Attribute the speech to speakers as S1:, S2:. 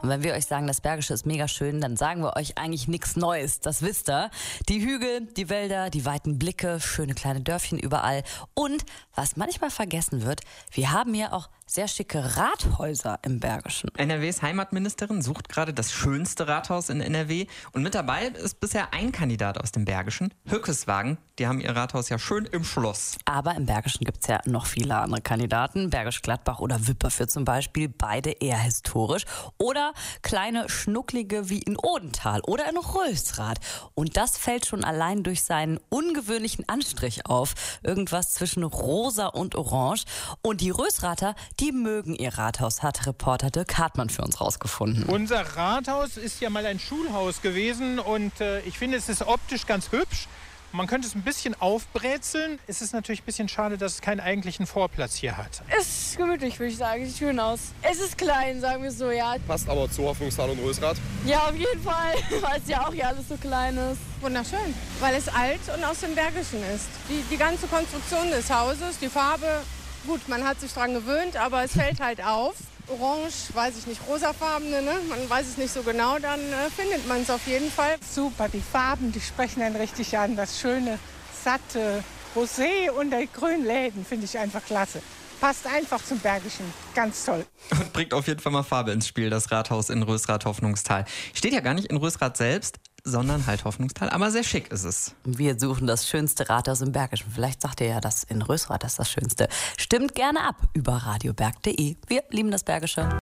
S1: Und wenn wir euch sagen, das Bergische ist mega schön, dann sagen wir euch eigentlich nichts Neues. Das wisst ihr. Die Hügel, die Wälder, die weiten Blicke, schöne kleine Dörfchen überall. Und was manchmal vergessen wird, wir haben hier auch sehr schicke Rathäuser im Bergischen.
S2: NRWs Heimatministerin sucht gerade das schönste Rathaus in NRW. Und mit dabei ist bisher ein Kandidat aus dem Bergischen, Hückeswagen. Die haben ihr Rathaus ja schön im Schloss.
S1: Aber im Bergischen gibt es ja noch viele andere Kandidaten. Bergisch Gladbach oder Wipperfürth zum Beispiel, beide eher historisch. Oder kleine Schnucklige wie in Odenthal oder in Rösrath. Und das fällt schon allein durch seinen ungewöhnlichen Anstrich auf. Irgendwas zwischen rosa und orange. Und die Rösrather, die mögen ihr Rathaus, hat Reporter Dirk Hartmann für uns rausgefunden.
S3: Unser Rathaus ist ja mal ein Schulhaus gewesen und ich finde, es ist optisch ganz hübsch. Man könnte es ein bisschen aufbrezeln. Es ist natürlich ein bisschen schade, dass es keinen eigentlichen Vorplatz hier hat.
S4: Es ist gemütlich, würde ich sagen. Sieht schön aus. Es ist klein, sagen wir so, ja.
S5: Passt aber zu Hoffnungsthal und Rösrath.
S4: Ja, auf jeden Fall, weil es ja auch hier alles so klein ist.
S6: Wunderschön, weil es alt und aus dem Bergischen ist. Die ganze Konstruktion des Hauses, die Farbe, gut, man hat sich dran gewöhnt, aber es fällt halt auf. Orange, weiß ich nicht, rosafarbene, ne? Man weiß es nicht so genau, dann findet man es auf jeden Fall.
S7: Super, die Farben, die sprechen einen richtig an. Das schöne, satte Rosé und die grünen Läden finde ich einfach klasse. Passt einfach zum Bergischen, ganz toll.
S2: Und bringt auf jeden Fall mal Farbe ins Spiel, das Rathaus in Rösrath-Hoffnungsthal. Steht ja gar nicht in Rösrath selbst, sondern halt Hoffnungsthal, aber sehr schick ist es.
S1: Wir suchen das schönste Rathaus im Bergischen. Vielleicht sagt ihr ja, dass in Rösrath das Schönste. Stimmt gerne ab über radioberg.de. Wir lieben das Bergische.